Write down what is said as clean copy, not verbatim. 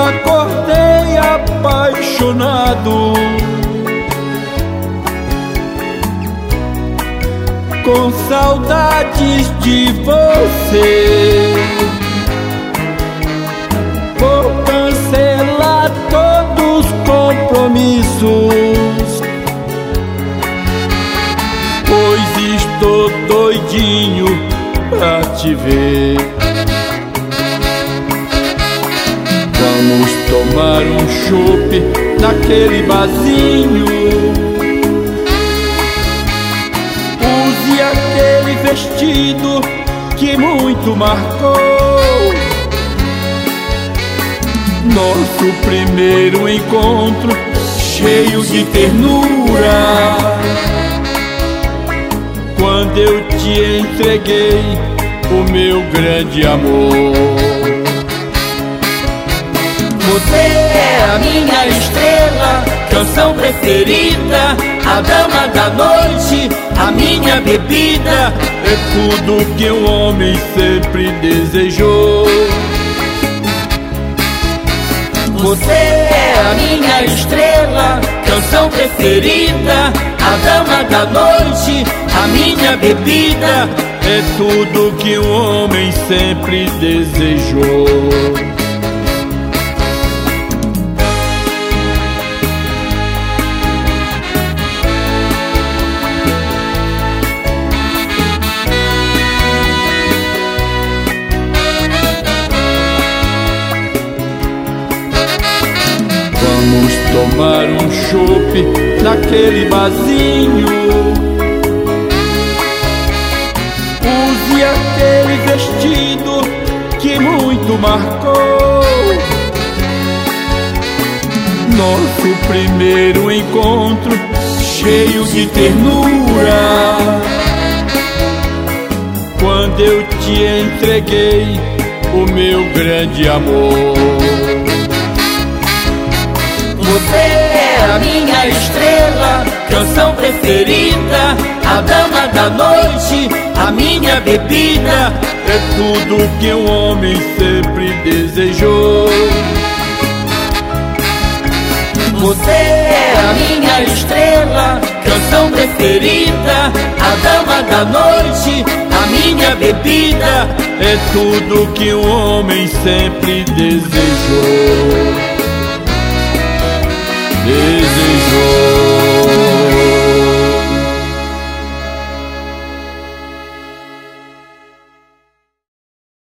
acordei apaixonado, com saudades de você. Vou cancelar todos os compromissos, pois estou doidinho pra te ver. Vamos tomar um chopp naquele barzinho, use aquele vestido que muito marcou nosso primeiro encontro, cheio de ternura, quando eu te entreguei o meu grande amor. Você é a minha estrela, canção preferida, a dama da noite, a minha bebida, é tudo que um homem sempre desejou. Você é a minha estrela, canção preferida, a dama da noite, a minha bebida, é tudo que um homem sempre desejou. Vamos tomar um chopp naquele barzinho, use aquele vestido que muito marcou nosso primeiro encontro, cheio de ternura, quando eu te entreguei o meu grande amor. Você é a minha estrela, canção preferida, a dama da noite, a minha bebida, é tudo que um homem sempre desejou. Você é a minha estrela, canção preferida, a dama da noite, a minha bebida, é tudo que um homem sempre desejou.